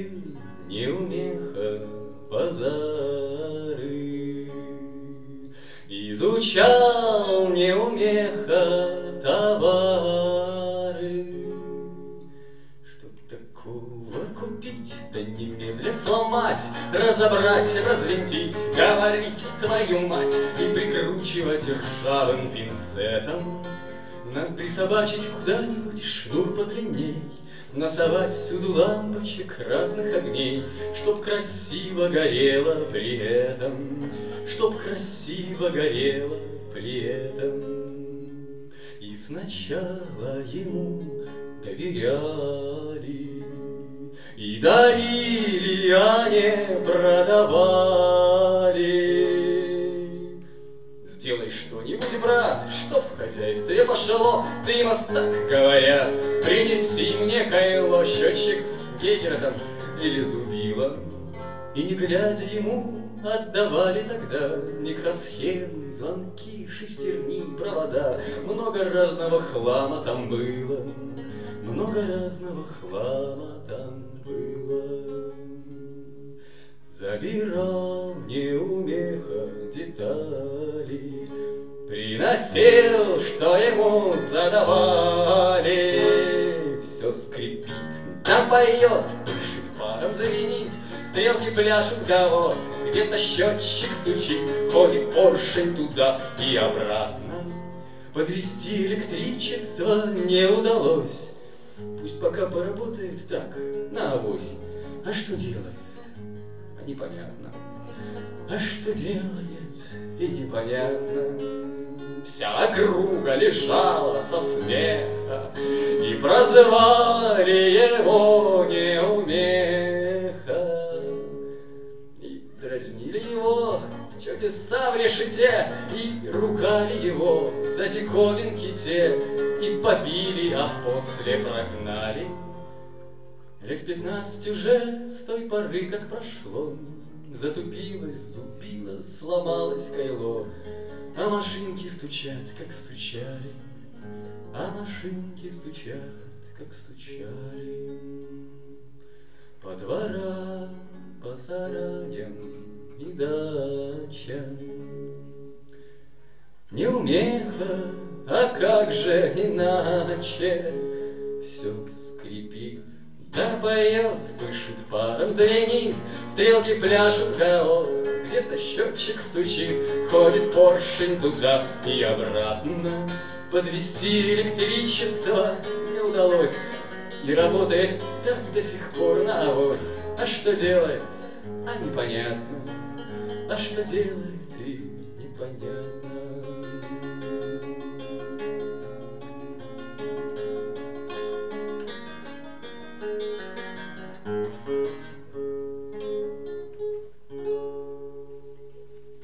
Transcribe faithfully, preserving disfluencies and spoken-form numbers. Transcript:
неумеха базары, изучал неумеха товары. Чтоб такого купить, да немедля сломать, разобрать, развинтить, говорить твою мать и прикручивать ржавым пинцетом. Надо присобачить куда-нибудь шнур подлинней, насовать всюду лампочек разных огней, чтоб красиво горело при этом, чтоб красиво горело при этом. И сначала ему доверяли и дарили, а не продавали. Сделай что-нибудь, брат, чтоб в хозяйстве пошло, ты мастак, говорят, принеси мне кайло, счетчик Гейгера там или зубила. И не глядя ему отдавали тогда микросхемы, звонки, шестерни, провода. Много разного хлама там было, много разного хлама там было. Забирал неумеха детали, приносил, что ему задавали. Все скрипит, да поет, дышит, паром звенит, стрелки пляшут, гавот, где-то счетчик стучит, ходит поршень туда и обратно. Подвести электричество не удалось, пусть пока поработает так, на авось. А что делает? А непонятно. А что делает? И непонятно. Вся округа лежала со смеха, и прозвали его неумеха. И дразнили его чудеса в решете, и ругали его за диковинки те, и побили, а после прогнали. Лет пятнадцать уже с той поры, как прошло, затупилось, зубило, сломалось кайло, а машинки стучат, как стучали, а машинки стучат, как стучали. По дворам, по сараям и дачам. Неумеха, а как же иначе, все скрипит, да поет, пышет, паром звенит, стрелки пляшут, гаот, где-то счетчик стучит, ходит поршень туда и обратно. Подвести электричество не удалось, и работает так до сих пор на авось. А что делает? А непонятно. А что делает и непонятно.